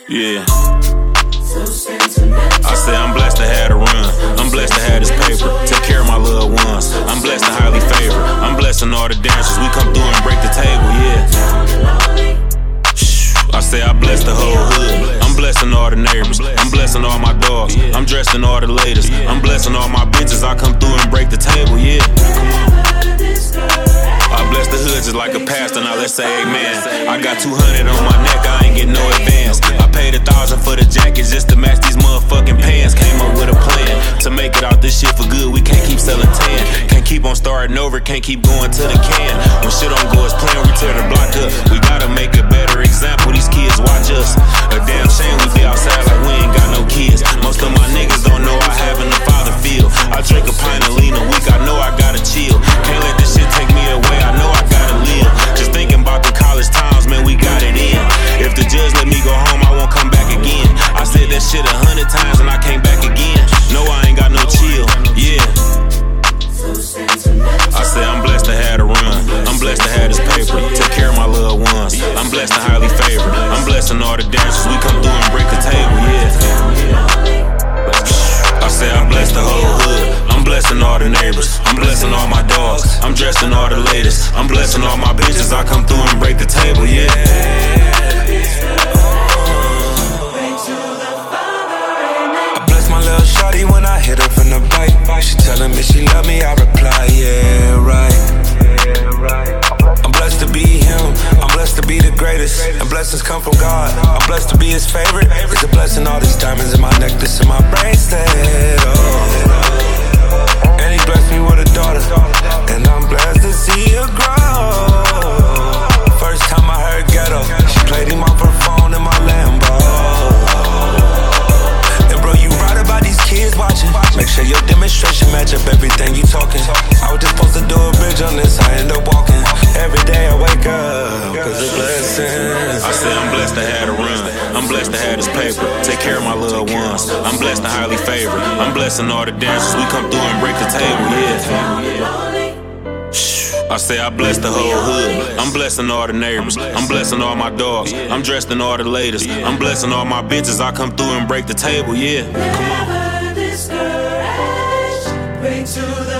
Yeah. I say I'm blessed to have the run. I'm blessed to have this paper. Take care of my loved ones. I'm blessed and highly favored. I'm blessing all the dancers. We come through and break the table, yeah. I say I bless the whole hood. I'm blessing all the neighbors. I'm blessing all my dogs. I'm dressed in all the latest. I'm blessing all my bitches. I come through and break the table, yeah. I bless the hood just like a pastor. Now let's say amen. I got 200 on my neck. I ain't get no advance. I paid 1,000 for the jacket just to match these motherfucking pants. Came up with a plan to make it out this shit for good. We can't keep selling tan. Can't keep on starting over. Can't keep going to the can. When shit don't go as planned, we tear the block up. We gotta make a better example. These kids watch us. A damn shame we be outside like we ain't got no kids. Most of my niggas don't know I having a father feel. I drink a pint of lean a week. I know I gotta chill. Can't let this shit take me away. I know I gotta live. Just thinking about the college times, man, we got it in. If the judge let me go home, I won't come back again. I said that shit 100 times and I came back again. No, I ain't got no chill, yeah. I say I'm blessed to have the run. I'm blessed to have this paper. Take care of my loved ones. I'm blessed and highly favored. I'm blessing all the dancers. We come through and break the table, yeah. I say I'm blessed the whole hood. I'm blessing all the neighbors. I'm blessing all my dogs. I'm dressed in all the latest. I'm blessing all my bitches. I come through and break the table, yeah. I bless my little shawty when I hit her from the bike. She telling me she love me, I reply, yeah, right. I'm blessed to be him. I'm blessed to be the greatest. And blessings come from God. I'm blessed to be his favorite. It's a blessing, all these diamonds in my necklace and my bracelet. Oh. And he blessed me with a daughter. And I'm blessed to see her grow. First time I heard ghetto, she played him off her phone in my Lambo. And bro, you right about these kids watching. Make sure your demonstration match up everything you talking. I was just supposed to do a bridge on this, I end up walking. Every day I wake up, cause of blessings. I say I'm blessed to have the run. I'm blessed to have this paper. Take care of my loved ones. I'm blessed and highly favored. I'm blessing all the dancers. We come through and break the table, yeah. I say I bless the whole hood. I'm blessing all the neighbors. I'm blessing all my dogs. I'm dressed in all the latest. I'm blessing all my bitches. I come through and break the table, yeah. Come on. Bring to the